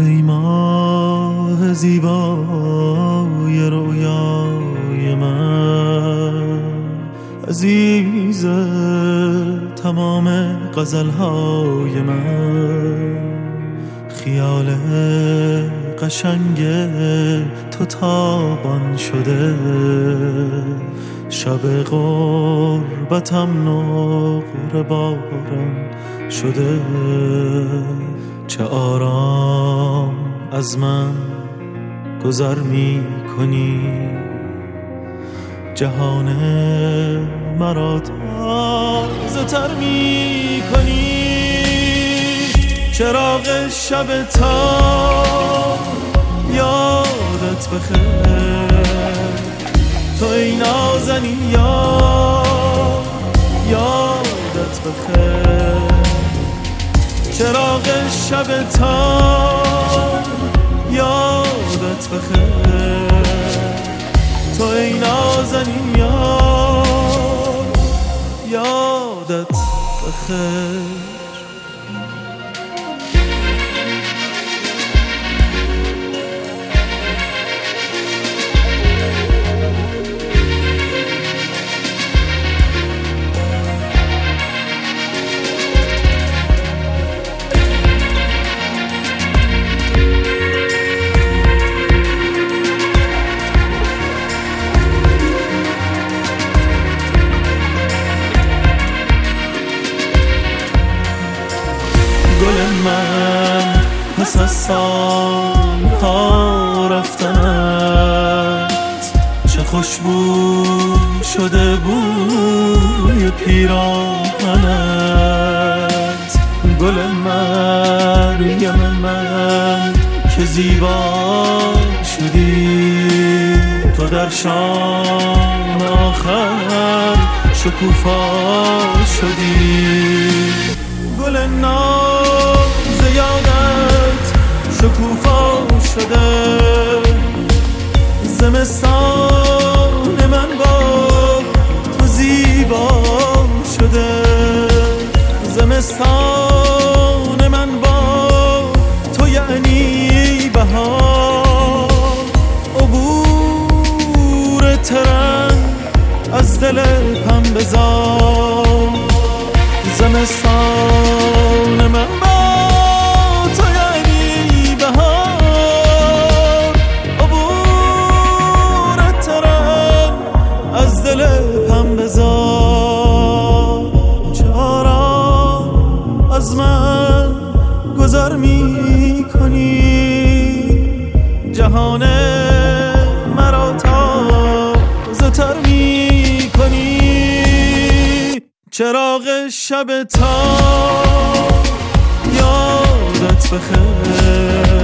ای ماه زیبای رویای من، عزیز تمام غزلهای من، خیال قشنگ تو تابان شده، شب غربتم نقره باران شده. چه آرام از من گذر می کنی، جهان مرا تازه تر می کنی. چراغ شب تا یادت بخیر، تو ای نازنین یادت بخیر. چراغ شب تا یادت بخیر، تو ای نازنین یادت بخیر. گل من پس از سالها رفتنت، چه خوشبو شده بوی پیراهنت. گل مریم من که زیبا شدی، تو در شام آخر شکوفا شدی. گل ناز یادت شکوفا شده، زمستان من با تو زیبا شده. زمستان من با تو یعنی بهار، عبور ترن از دل پنبه‌زار. زمستان من با تو یعنی بهار، عبور ترن از دل پنبه‌زار. چه آرام از من گذر می کنی، جهان مرا تازه تر می کنی. چراغ شب تا یادت بخیر،